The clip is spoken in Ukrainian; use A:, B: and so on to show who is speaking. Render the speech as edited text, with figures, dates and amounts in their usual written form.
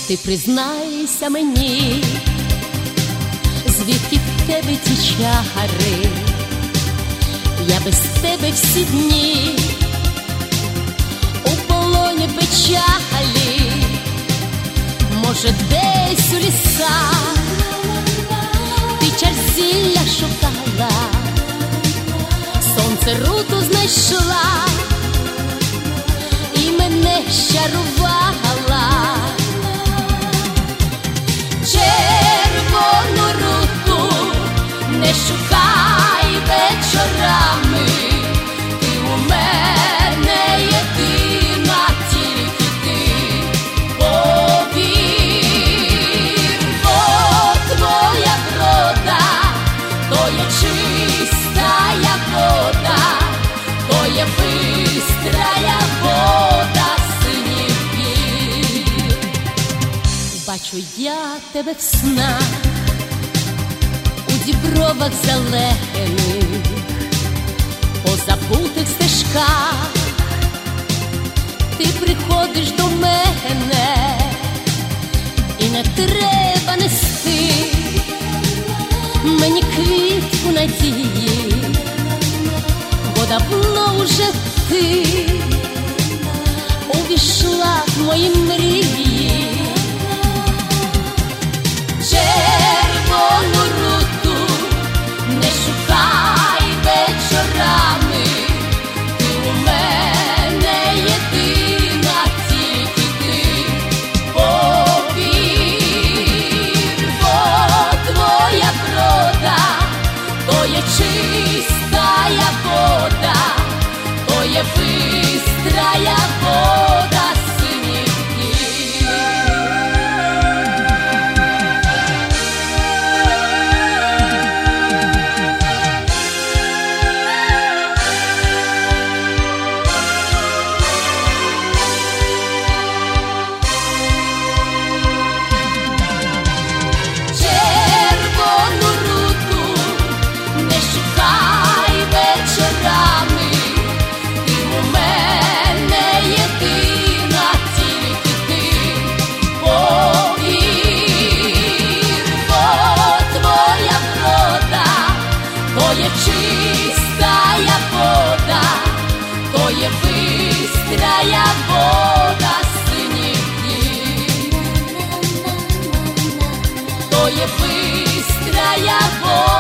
A: Ти признайся мені, звідки в тебе ті чари? Я без тебе всі дні у полоні печалі. Може, десь у лісах ти чар зілля шукала, сонце руту знайшла і мене щарувала. Червону руту не шукай вечорами, ти у мене єдина, тільки ти. Повір, бо твоя врода, то є чистая вода, то є бистрая вода синіх гір. Бачу я тебе в снах, у дібровах зелених, по забутих стежках. Ти приходиш до мене, і не треба нести мені квітку надії, бо давно вже ти увійшла в мої мрії. Червону руту не шукай вечорами, ти у мене єдина, тільки ти. Повір, бо твоя врода, то є чистая вода, то є бистрая вода синіх гір. Червону руту не шукай вечорами, ти у мене єдина, тільки ти. Повір, бо твоя врода, то є чистая вода, то є бистрая вода синіх гір, то є бистрая вода.